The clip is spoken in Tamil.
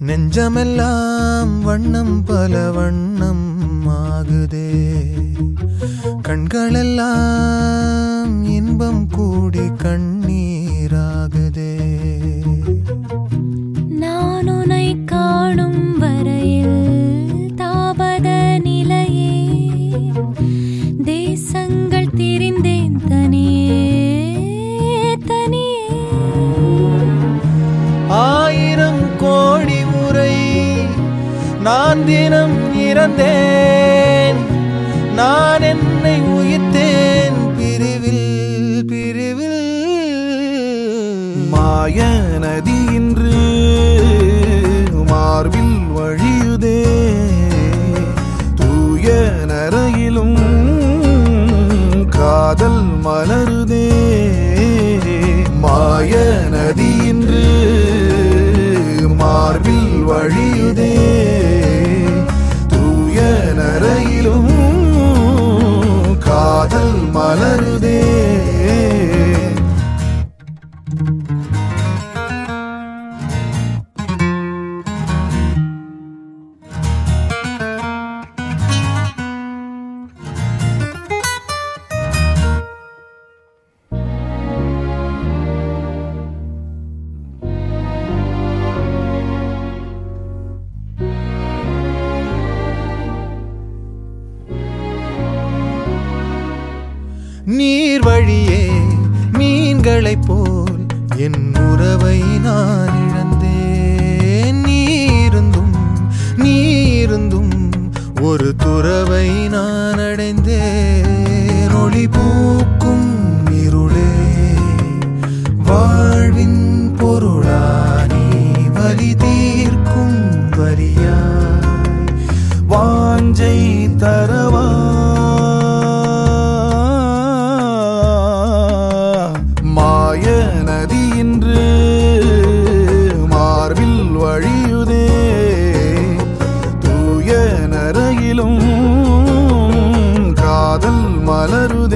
நெஞ்சமெல்லாம் வண்ணம் பல வண்ணம் ஆகுதே, கண்களெல்லாம் இன்பம் கூடி கண்ணீராகுதே. நான் உன்னை காணும் வரையில் தாபத நிலையே, தேசங்கள் திரிந்தேன் தனியே தனியே. 1000 கோடி முறை நான் தினம் இறந்தேன், நான் என்னை உயிர்த்தேன் பிரிவில் பிரிவில். மாய நதி இன்று மார்பில் வழியுதே, தூய நரையிலும் காதல் மலருதே. மாய நதி இன்று மார்பில் வழியுதே, தூய நரையிலும் காதல் மலருதே. நீர் வழியே மீன்களைப் போல் என் உறவை நான் இழந்தேன். நீருந்தும் ஒரு துறவை நான் அடைந்தேன். ஒளி பூக்கும் இருளே வாழ்வின் பொருளானி, வலி தீர்க்கும் வரியாய் வாஞ்சை தரவா. மாய நதி இன்று மார்பில் வழியுதே, தூய நரையிலும் காதல் மலருதே.